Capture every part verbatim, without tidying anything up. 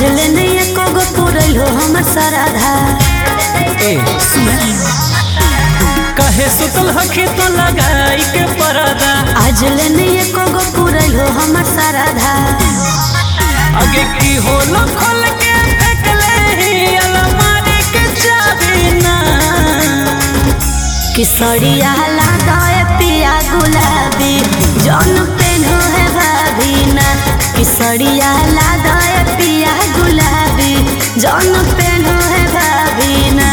आज लेने एको गो पुरल हो हमर सराधा। ए कहे सुतल हखी तो लगाई के परदा। आज लेने एको गो पुरल हो हमर सराधा। आगे की होलो खोल के फेंक ले ही अलमारी के चाबी ना। किसरिया लगाए पिया गुलाबी जौन पेन्हो है भाभी ना। किसरिया लगाए पिया गुलाबी जौन पेन्हो है भाभी ना।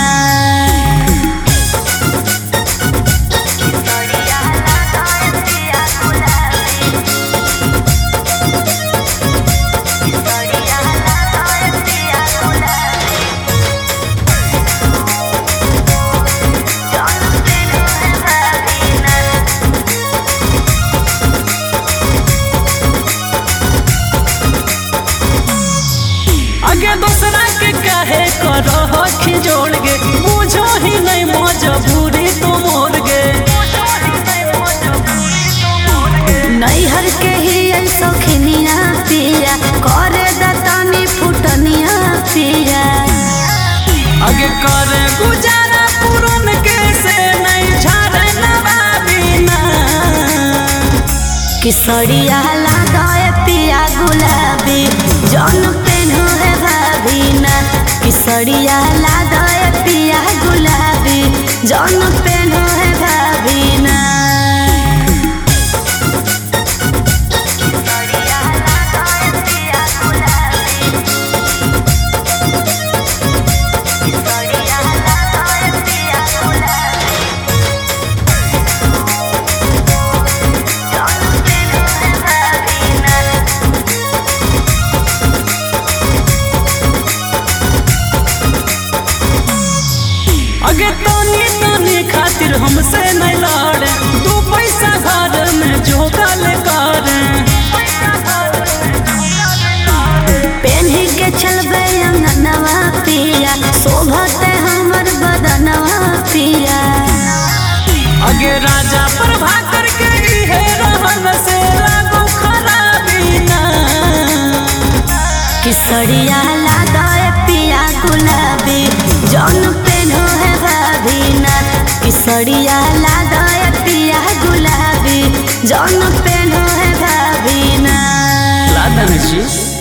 आगे दूसरा के कहे करो हखी जोड़ गे। बुझो ही नहीं मजबूरी तो मोर गे। नैहर के ही सौखिनिया पिया करे दतानी फुटनिया पिया। आगे करे गुजारा पुरन के से नहीं झारे नवाबी ना। किसरिया लगाए पिया गुलाबी जौन पेन्हो है भाभी ना। किसरिया लगाए पिया गुलाबी जौन पेन्हो है भाभी ना। आगे तानी तानी खातिर हमसे नहीं लड़े। दो पैसा घर में जोगल करे। पेन्ही के चलबे अंगनवा पिया शोभते हमर बदनवा पिया। आगे राजा प्रभाकर के है रहन से लागो खराबी ना। किसरिया लगाए पिया गुलाबी जौन पेन्हो है भाभी ना। किसरिया लगाए पिया गुलाबी जौन पेन्हो है भाभी ना। लादन जी।